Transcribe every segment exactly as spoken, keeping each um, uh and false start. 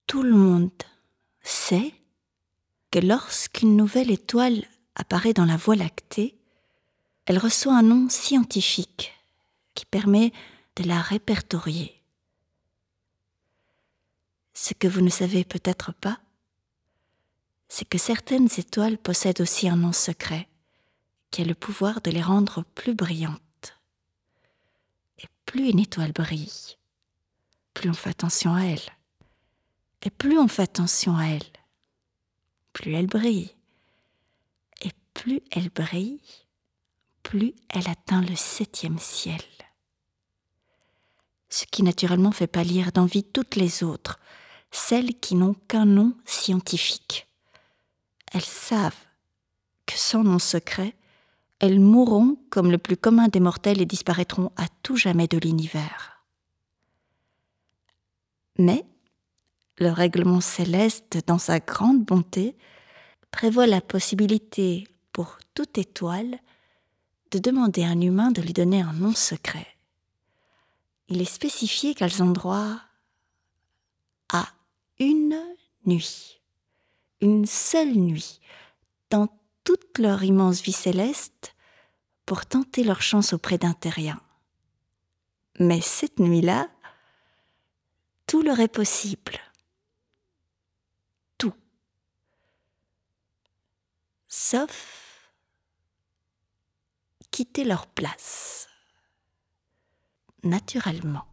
Tout le monde sait que lorsqu'une nouvelle étoile apparaît dans la Voie lactée, elle reçoit un nom scientifique qui permet de la répertorier. Ce que vous ne savez peut-être pas, c'est que certaines étoiles possèdent aussi un nom secret qui a le pouvoir de les rendre plus brillantes. Et plus une étoile brille, plus on fait attention à elle. Et plus on fait attention à elle, plus elle brille. Et plus elle brille, plus elle atteint le septième ciel. Ce qui naturellement fait pâlir d'envie toutes les autres, celles qui n'ont qu'un nom scientifique. Elles savent que sans nom secret, elles mourront comme le plus commun des mortels et disparaîtront à tout jamais de l'univers. Mais le règlement céleste, dans sa grande bonté, prévoit la possibilité pour toute étoile de demander à un humain de lui donner un nom secret. Il est spécifié qu'elles ont droit à une nuit, une seule nuit, dans toute leur immense vie céleste, pour tenter leur chance auprès d'un terrien. Mais cette nuit-là, tout leur est possible. Tout. Sauf quitter leur place. Naturellement.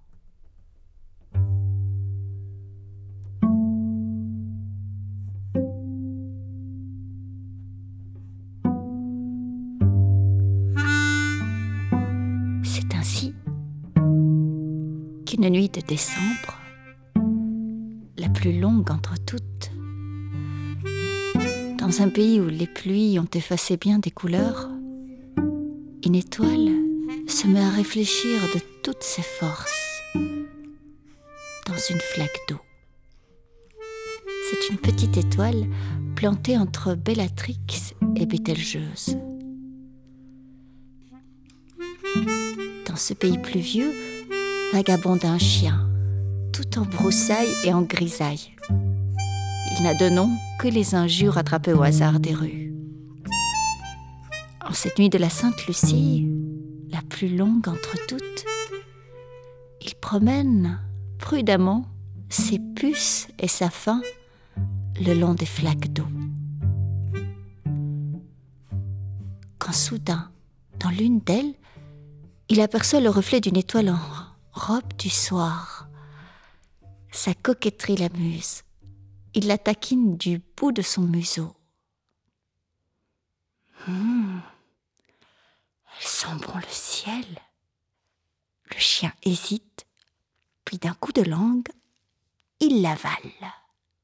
C'est ainsi qu'une nuit de décembre, la plus longue entre toutes, dans un pays où les pluies ont effacé bien des couleurs, une étoile se met à réfléchir de toutes ses forces dans une flaque d'eau. C'est une petite étoile plantée entre Bellatrix et Bételgeuse. Dans ce pays pluvieux, vagabonde un chien, tout en broussailles et en grisaille. Il n'a de nom que les injures attrapées au hasard des rues. En cette nuit de la Sainte-Lucie, la plus longue entre toutes, il promène prudemment ses puces et sa faim le long des flaques d'eau. Quand soudain, dans l'une d'elles, il aperçoit le reflet d'une étoile en robe du soir. Sa coquetterie l'amuse. Il la taquine du bout de son museau. Mmh. Elle sent bon le ciel. Le chien hésite, puis d'un coup de langue, il l'avale.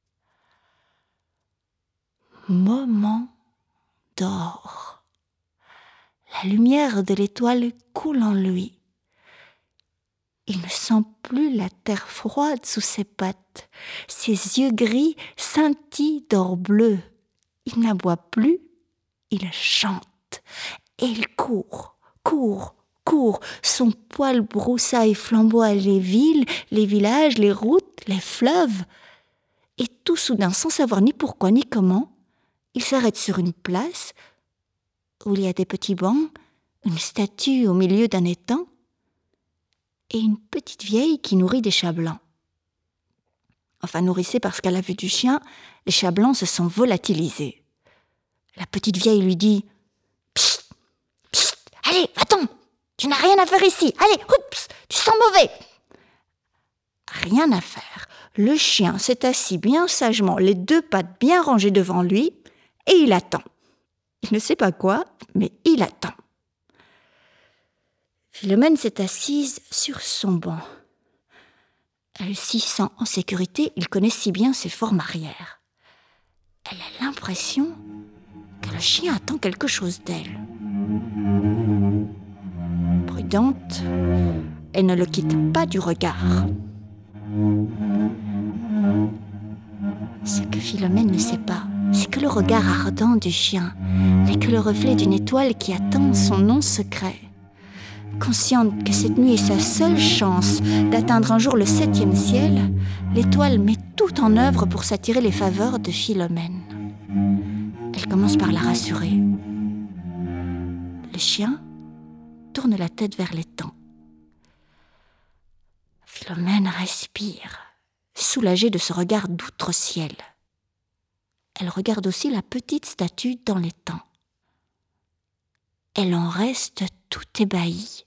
Moment d'or. La lumière de l'étoile coule en lui. Il ne sent plus la terre froide sous ses pattes. Ses yeux gris scintillent d'or bleu. Il n'aboie plus, il chante. Et il court, court, court. Son poil broussaille flamboie les villes, les villages, les routes, les fleuves. Et tout soudain, sans savoir ni pourquoi ni comment, il s'arrête sur une place où il y a des petits bancs, une statue au milieu d'un étang et une petite vieille qui nourrit des chats blancs. Enfin, nourrissait parce qu'à la vue du chien, les chats blancs se sont volatilisés. La petite vieille lui dit « Psst, psst, allez, va-t'en, tu n'as rien à faire ici, allez, oups, tu sens mauvais !» Rien à faire. Le chien s'est assis bien sagement, les deux pattes bien rangées devant lui, et il attend. Il ne sait pas quoi, mais il attend. Philomène s'est assise sur son banc. Elle s'y sent en sécurité, il connaît si bien ses formes arrière. Elle a l'impression que le chien attend quelque chose d'elle. Prudente, elle ne le quitte pas du regard. Ce que Philomène ne sait pas, c'est que le regard ardent du chien n'est que le reflet d'une étoile qui attend son nom secret. Consciente que cette nuit est sa seule chance d'atteindre un jour le septième ciel, l'étoile met tout en œuvre pour s'attirer les faveurs de Philomène. Elle commence par la rassurer. Le chien tourne la tête vers l'étang. Philomène respire, soulagée de ce regard d'outre-ciel. Elle regarde aussi la petite statue dans l'étang. Elle en reste tout ébahie.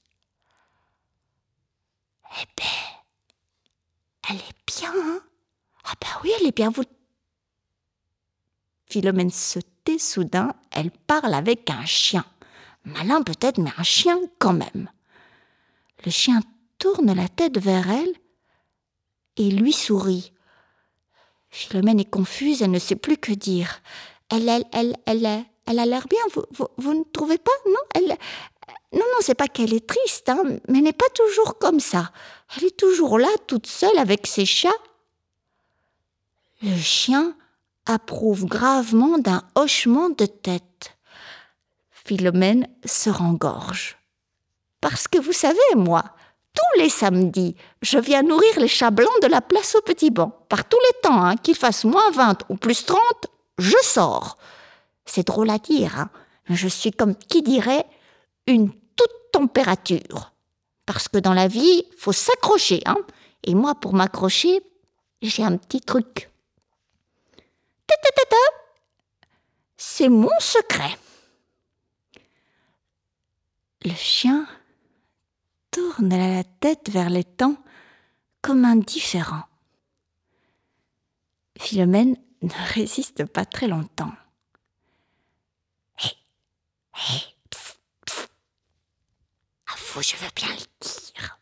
Eh ben, elle est bien, hein? Ah ben oui, elle est bien, vous... Philomène se tait soudain, elle parle avec un chien. Malin peut-être, mais un chien quand même. Le chien tourne la tête vers elle et lui sourit. Philomène est confuse, elle ne sait plus que dire. Elle, elle, elle, elle, elle, elle a l'air bien, vous, vous, vous ne trouvez pas? Non, elle, non, non, c'est pas qu'elle est triste, hein, mais elle n'est pas toujours comme ça. Elle est toujours là, toute seule, avec ses chats. Le chien approuve gravement d'un hochement de tête. Philomène se rengorge. Parce que vous savez, moi, tous les samedis, je viens nourrir les chats blancs de la place au petit banc. Par tous les temps, hein, qu'il fasse moins vingt ou plus trente, je sors. C'est drôle à dire, hein, mais je suis comme qui dirait une toute température. Parce que dans la vie, il faut s'accrocher, hein. Et moi, pour m'accrocher, j'ai un petit truc. Ta-ta-ta-ta. C'est mon secret. Le chien tourne la tête vers l'étang comme indifférent. Philomène ne résiste pas très longtemps. Hé, hé, psst, psst. À vous, je veux bien le dire.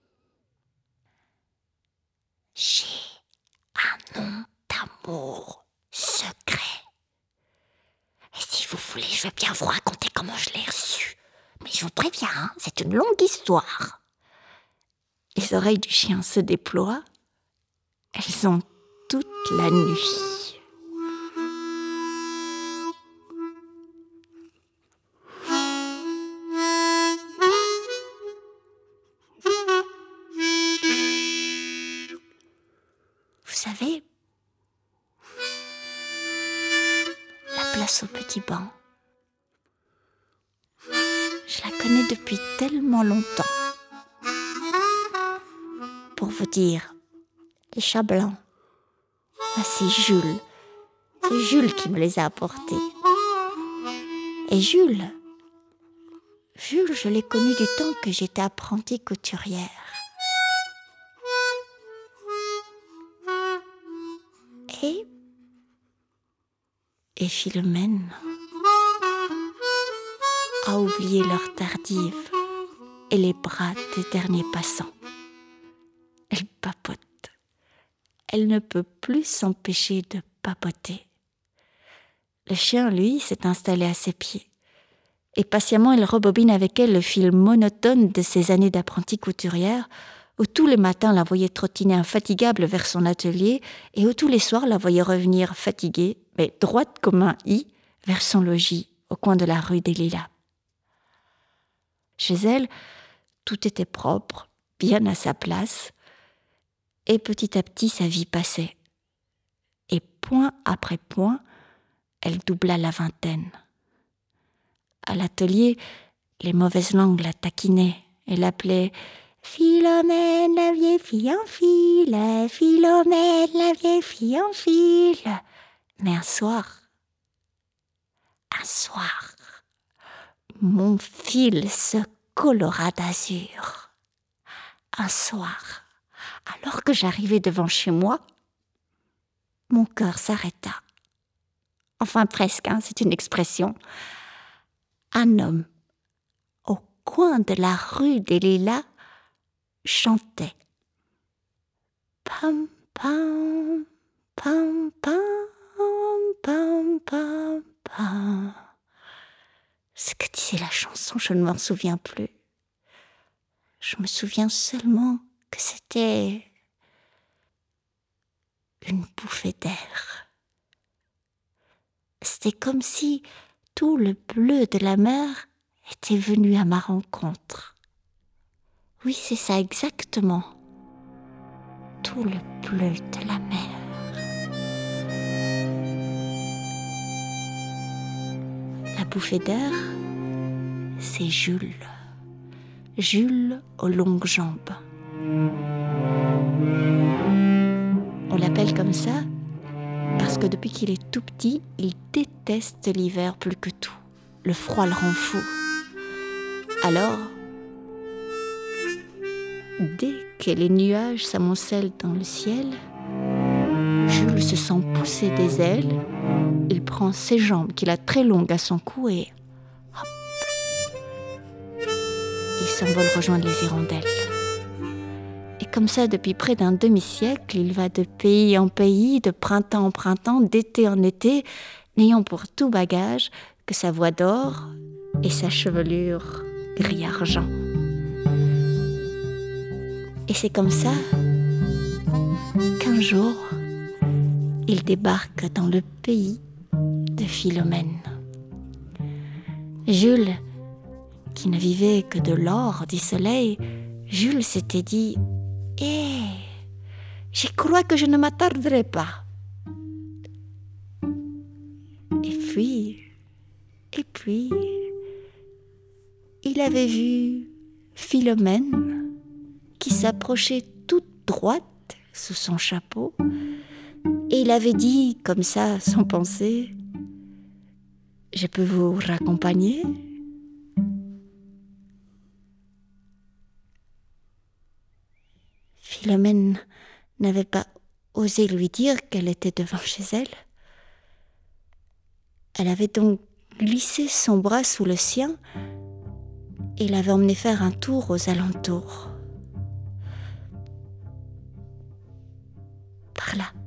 J'ai un nom d'amour secret. Et si vous voulez, je veux bien vous raconter comment je l'ai reçu. Mais je vous préviens, hein, c'est une longue histoire. Les oreilles du chien se déploient. Elles ont toute la nuit. Vous savez, la place au petit banc, je la connais depuis tellement longtemps. Pour vous dire, les chats blancs, c'est Jules. C'est Jules qui me les a apportés. Et Jules, Jules, je l'ai connu du temps que j'étais apprentie couturière. Et, et Philomène a oublié l'heure tardive et les bras des derniers passants. Elle papote. Elle ne peut plus s'empêcher de papoter. Le chien, lui, s'est installé à ses pieds. Et patiemment, il rebobine avec elle le fil monotone de ses années d'apprentie couturière, où tous les matins la voyait trottiner infatigable vers son atelier et où tous les soirs la voyait revenir fatiguée, mais droite comme un i, vers son logis, au coin de la rue des Lilas. Chez elle, tout était propre, bien à sa place, et petit à petit sa vie passait. Et point après point, elle doubla la vingtaine. À l'atelier, les mauvaises langues la taquinaient et l'appelaient « Philomène, la vieille fille en file, Philomène, la vieille fille en file ». Mais un soir, un soir, mon fil se colora d'azur. Un soir, alors que j'arrivais devant chez moi, mon cœur s'arrêta. Enfin presque, hein, c'est une expression. Un homme, au coin de la rue des Lilas, chantait. Pam, pam, pam, pam, pam, pam, pam. Ce que disait la chanson, je ne m'en souviens plus. Je me souviens seulement que c'était une bouffée d'air. C'était comme si tout le bleu de la mer était venu à ma rencontre. Oui, c'est ça exactement. Tout le bleu de la mer. La bouffée d'air, c'est Jules. Jules aux longues jambes. On l'appelle comme ça parce que depuis qu'il est tout petit, il déteste l'hiver plus que tout. Le froid le rend fou. Alors, dès que les nuages s'amoncellent dans le ciel, Jules se sent pousser des ailes. Il prend ses jambes qu'il a très longues à son cou et hop, il s'envole rejoindre les hirondelles. Et comme ça, depuis près d'un demi-siècle, il va de pays en pays, de printemps en printemps, d'été en été, n'ayant pour tout bagage que sa voix d'or et sa chevelure gris-argent. Et c'est comme ça qu'un jour, il débarque dans le pays de Philomène. Jules, qui ne vivait que de l'or, du soleil, Jules s'était dit « Eh, je crois que je ne m'attarderai pas. » Et puis, et puis, il avait vu Philomène qui s'approchait toute droite sous son chapeau et il avait dit comme ça, sans penser, « Je peux vous raccompagner ?» Philomène n'avait pas osé lui dire qu'elle était devant chez elle. Elle avait donc glissé son bras sous le sien et l'avait emmené faire un tour aux alentours. Par là.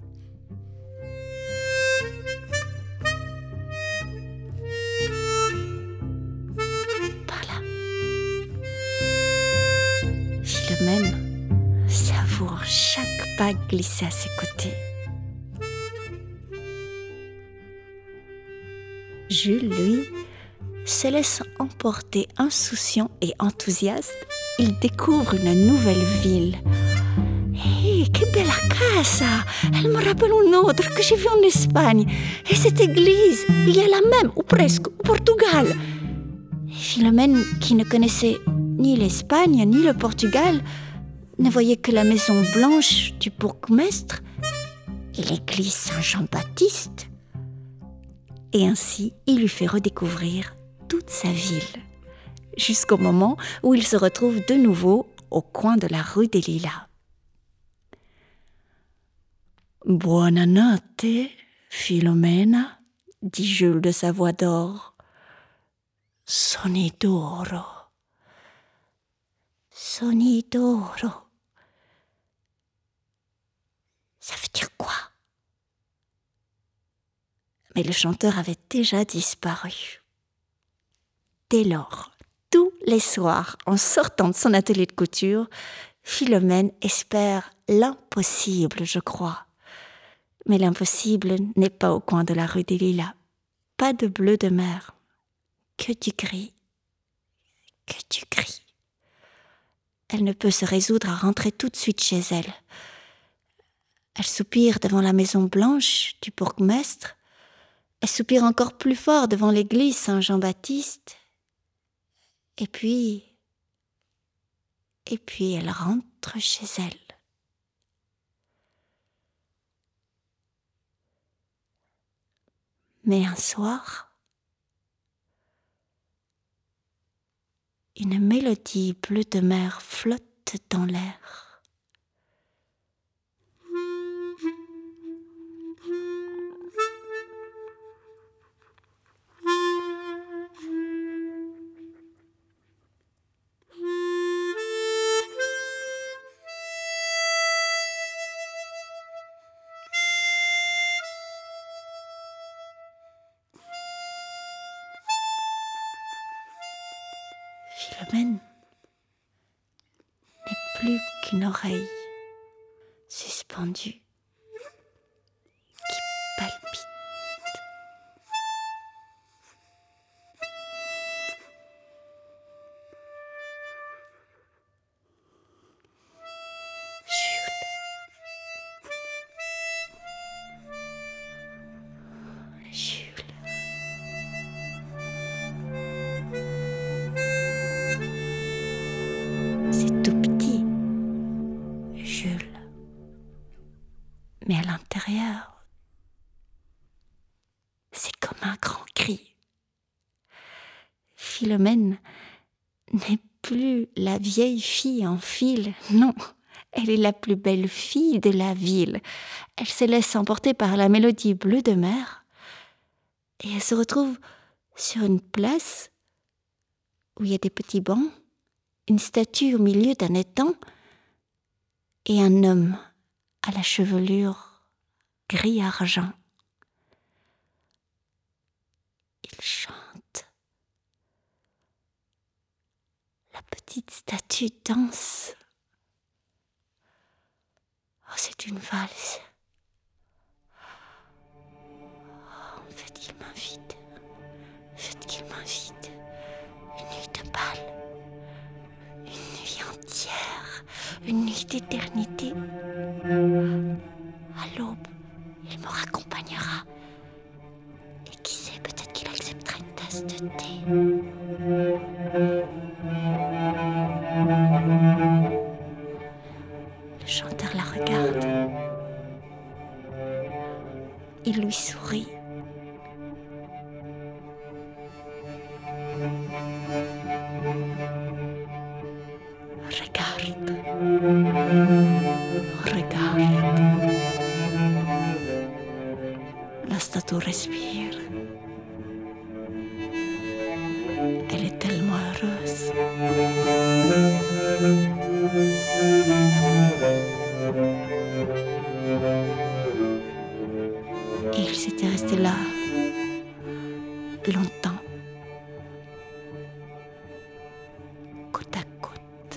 Par là. Philomène savoure chaque pas glissé à ses côtés. Jules, lui, se laisse emporter insouciant et enthousiaste. Il découvre une nouvelle ville. Hé, hey, que bella casa! Elle me rappelle une autre que j'ai vue en Espagne. Et cette église, il y a la même, ou presque, au Portugal. Et Philomène, qui ne connaissait ni l'Espagne ni le Portugal, ne voyait que la maison blanche du bourgmestre et l'église Saint-Jean-Baptiste. Et ainsi, il lui fait redécouvrir toute sa ville, jusqu'au moment où il se retrouve de nouveau au coin de la rue des Lilas. « Buonanotte, Philomène, dit Jules de sa voix d'or. « Soni d'oro. Soni d'oro. » Ça veut dire quoi? Mais le chanteur avait déjà disparu. Dès lors, tous les soirs, en sortant de son atelier de couture, Philomène espère l'impossible, je crois. Mais l'impossible n'est pas au coin de la rue des Lilas. Pas de bleu de mer, que du gris, que du gris. Elle ne peut se résoudre à rentrer tout de suite chez elle. Elle soupire devant la maison blanche du bourgmestre. Elle soupire encore plus fort devant l'église Saint-Jean-Baptiste. Et puis, et puis elle rentre chez elle. Mais un soir, une mélodie bleue de mer flotte dans l'air. Philomène n'est plus qu'une oreille suspendue qui palpite. Mais à l'intérieur, c'est comme un grand cri. Philomène n'est plus la vieille fille en fil, non, elle est la plus belle fille de la ville. Elle se laisse emporter par la mélodie bleue de mer et elle se retrouve sur une place où il y a des petits bancs, une statue au milieu d'un étang et un homme à la chevelure gris-argent. Il chante. La petite statue danse. Oh, c'est une valse. Oh, en fait, il m'invite. En fait, qu'il m'invite. Une nuit de bal. Une nuit entière. Une nuit d'éternité. À l'aube, il me raccompagnera. Et qui sait, peut-être qu'il acceptera une tasse de thé. Le chanteur la regarde. Il lui sourit. Regarde. Regarde. La statue respire. Elle est tellement heureuse. Et il s'était resté là longtemps, côte à côte.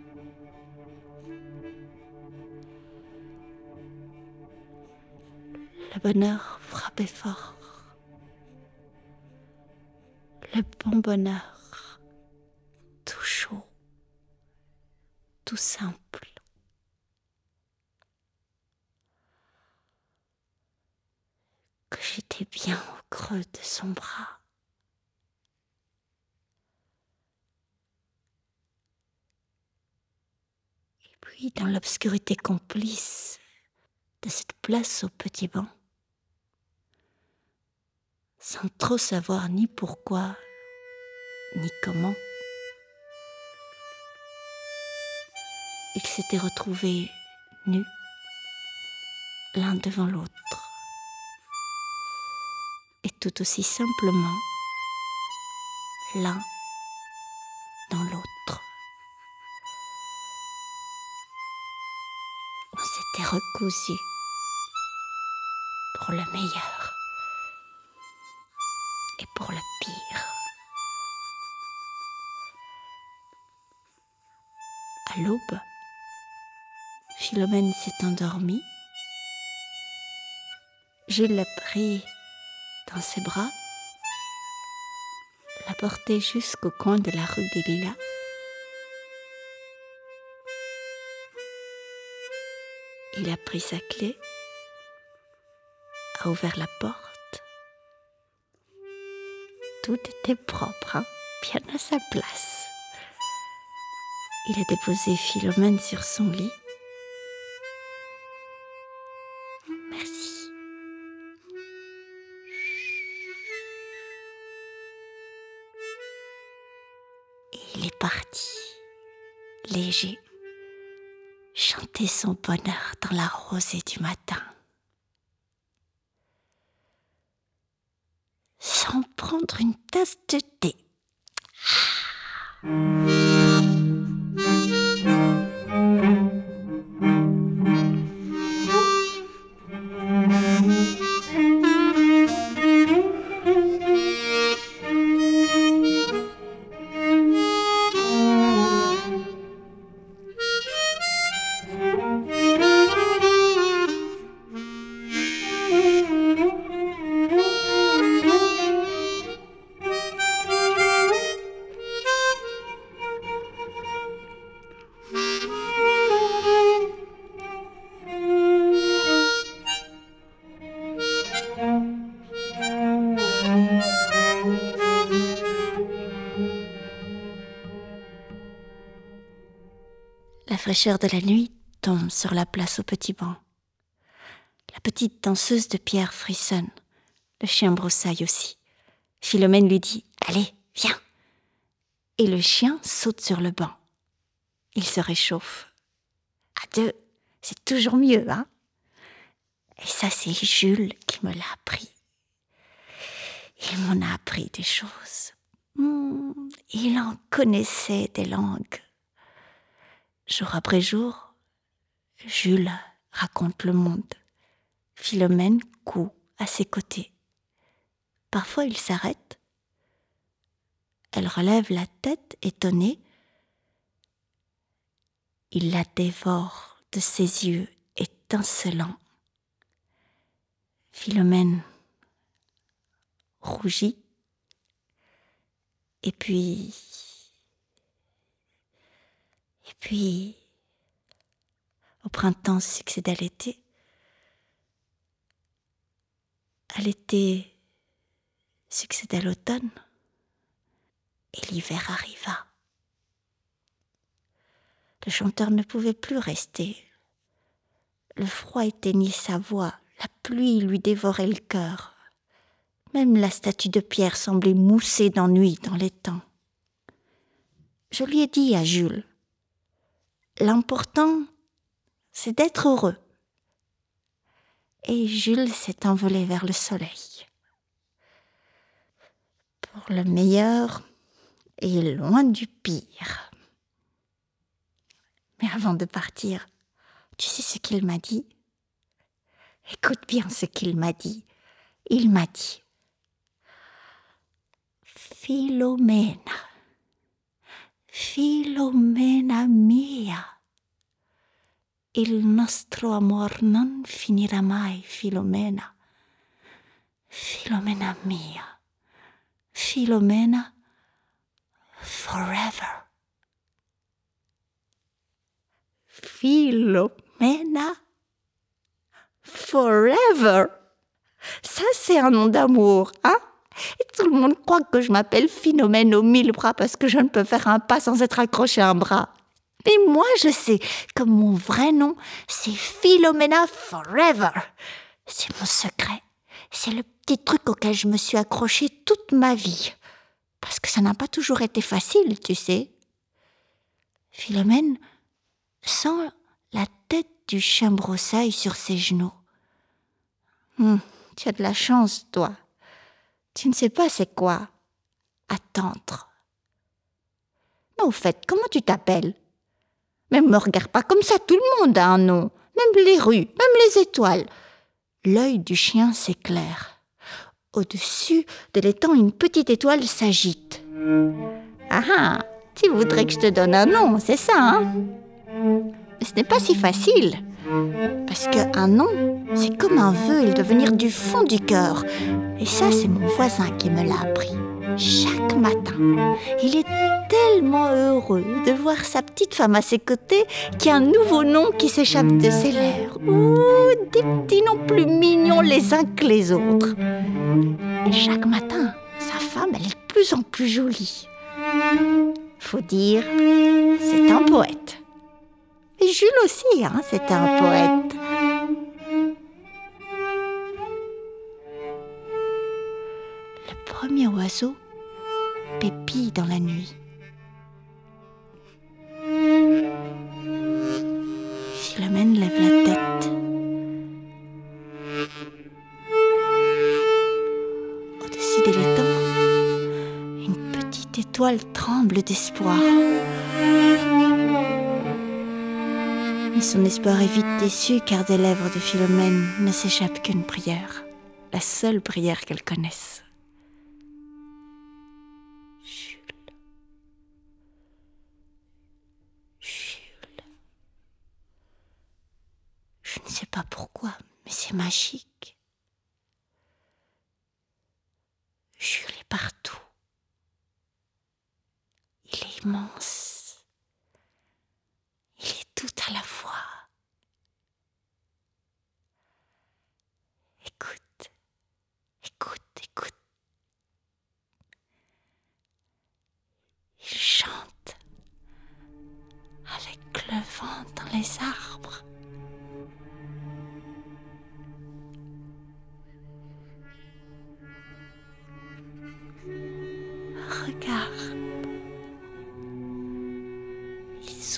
Le bonheur frappait fort. Le bon bonheur, tout chaud, tout simple. Que j'étais bien au creux de son bras. Et puis, dans l'obscurité complice de cette place au petit banc, sans trop savoir ni pourquoi, ni comment, ils s'étaient retrouvés nus, l'un devant l'autre. Et tout aussi simplement, l'un dans l'autre. On s'était recousus pour le meilleur et pour le pire. À l'aube, Philomène s'est endormie. Jules l'a pris dans ses bras, l'a porté jusqu'au coin de la rue des Lilas. Il a pris sa clé, a ouvert la porte. Tout était propre, hein, bien à sa place. Il a déposé Philomène sur son lit. Merci. Et il est parti, léger, chanter son bonheur dans la rosée du matin. Sans prendre une tasse de thé. La fraîcheur de la nuit tombe sur la place au petit banc. La petite danseuse de pierre frissonne. Le chien broussaille aussi. Philomène lui dit « Allez, viens !» Et le chien saute sur le banc. Il se réchauffe. À deux, c'est toujours mieux, hein? Et ça, c'est Jules qui me l'a appris. Il m'en a appris des choses. Mmh, il en connaissait des langues. Jour après jour, Jules raconte le monde. Philomène coud à ses côtés. Parfois, il s'arrête. Elle relève la tête, étonnée. Il la dévore de ses yeux étincelants. Philomène rougit. Et puis... Et puis... Au printemps succéda l'été. À l'été succéda l'automne. Et l'hiver arriva. Le chanteur ne pouvait plus rester. Le froid éteignit sa voix, la pluie lui dévorait le cœur. Même la statue de pierre semblait mousser d'ennui dans les temps. Je lui ai dit à Jules, l'important, c'est d'être heureux. Et Jules s'est envolé vers le soleil. Pour le meilleur et loin du pire. Mais avant de partir, tu sais ce qu'il m'a dit? Écoute bien ce qu'il m'a dit. Il m'a dit Filomena, Filomena mia, il nostro amor non finirà mai, Filomena. Filomena mia, Filomena forever. Filomena forever. Ça, c'est un nom d'amour, hein? Et tout le monde croit que je m'appelle Philomène aux mille bras parce que je ne peux faire un pas sans être accroché à un bras. Mais moi, je sais que mon vrai nom, c'est Filomena forever. C'est mon secret. C'est le petit truc auquel je me suis accrochée toute ma vie. Parce que ça n'a pas toujours été facile, tu sais. Philomène sent la tête du chien broussaille sur ses genoux. Hum, tu as de la chance, toi. Tu ne sais pas c'est quoi attendre. Mais au fait, comment tu t'appelles? Mais me regarde pas comme ça, tout le monde a un nom. Même les rues, même les étoiles. L'œil du chien s'éclaire. Au-dessus de l'étang, une petite étoile s'agite. Ah ah, tu voudrais que je te donne un nom, c'est ça, hein? Mais ce n'est pas si facile. Parce qu'un nom, c'est comme un vœu, il doit venir du fond du cœur. Et ça, c'est mon voisin qui me l'a appris. Chaque matin, il est tellement heureux de voir sa petite femme à ses côtés qu'il y a un nouveau nom qui s'échappe de ses lèvres. Ouh, des petits noms plus mignons les uns que les autres. Et chaque matin, sa femme, elle est de plus en plus jolie. Faut dire, c'est un poète. Et Jules aussi, hein, c'était un poète. Le premier oiseau pépille dans la nuit. Philomène lève la tête. Au-dessus de l'étang, une petite étoile tremble d'espoir. Mais son espoir est vite déçu car des lèvres de Philomène ne s'échappe qu'une prière, la seule prière qu'elle connaisse. Jules. Jules. Je ne sais pas pourquoi, mais c'est magique. Jules est partout. Il est immense. Il est tout à la fois. Écoute, écoute, écoute. Il chante avec le vent dans les arbres.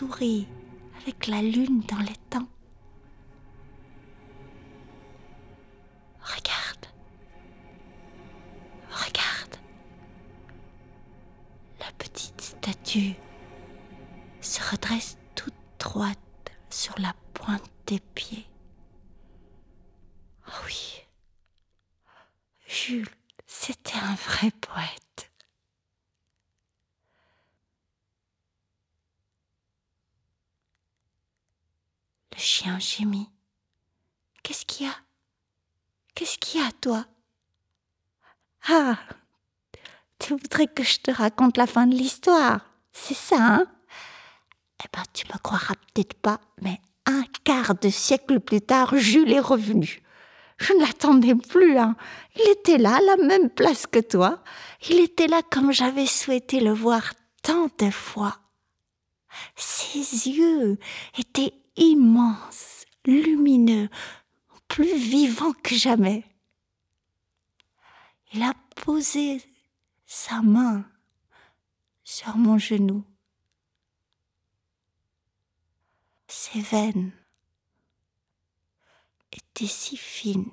sourit avec la lune dans l'étang. Regarde, regarde. La petite statue se redresse toute droite sur la pointe des pieds. Oh oui, Jules, c'était un vrai poète. Le chien gémit. Qu'est-ce qu'il y a? Qu'est-ce qu'il y a, toi? Ah, tu voudrais que je te raconte la fin de l'histoire, c'est ça, hein? Eh ben, tu me croiras peut-être pas, mais un quart de siècle plus tard, Jules est revenu. Je ne l'attendais plus, hein. Il était là, à la même place que toi. Il était là comme j'avais souhaité le voir tant de fois. Ses yeux étaient immenses, lumineux, plus vivants que jamais. Il a posé sa main sur mon genou. Ses veines étaient si fines.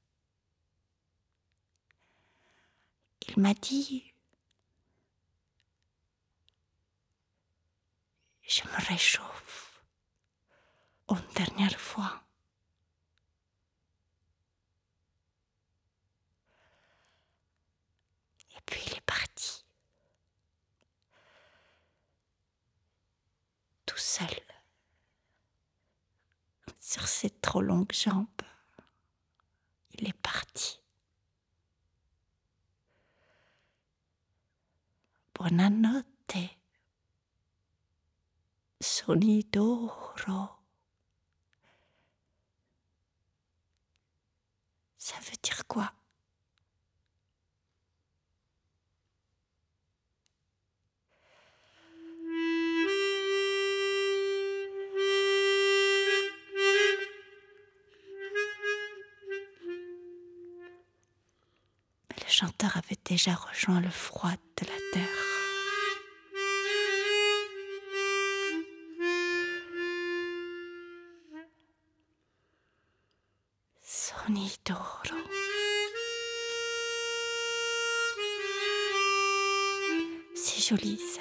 Il m'a dit: je me réchauffe une dernière fois. Et puis il est parti. Tout seul. Sur ses trop longues jambes. Il est parti. Buonanotte. Sogni d'oro. Ça veut dire quoi? Mais le chanteur avait déjà rejoint le froid de la terre. Sogni d'oro. C'est joli, ça.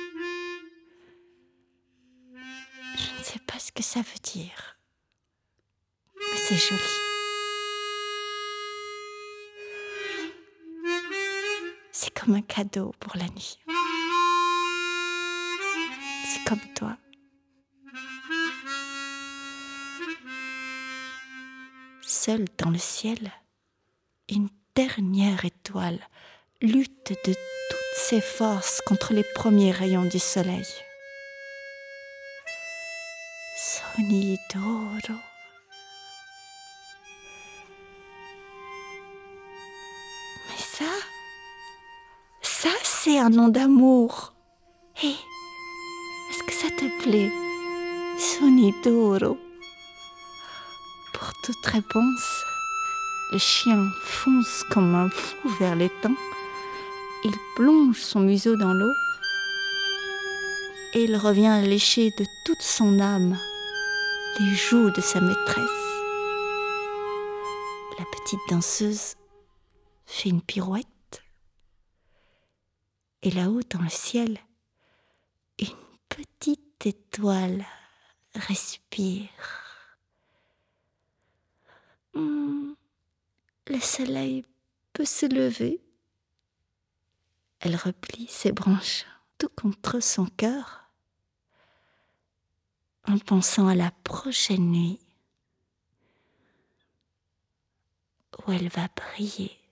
Je ne sais pas ce que ça veut dire, mais c'est joli. C'est comme un cadeau pour la nuit. C'est comme toi. Seule dans le ciel, une dernière étoile lutte de toutes ses forces contre les premiers rayons du soleil. Sogni d'oro. Mais ça, ça c'est un nom d'amour. Hé, hey, est-ce que ça te plaît? Sogni d'oro. Pour toute réponse, le chien fonce comme un fou vers l'étang. Il plonge son museau dans l'eau et il revient lécher de toute son âme les joues de sa maîtresse. La petite danseuse fait une pirouette et là-haut dans le ciel, une petite étoile respire. Hum, le soleil peut se lever. Elle replie ses branches tout contre son cœur en pensant à la prochaine nuit où elle va briller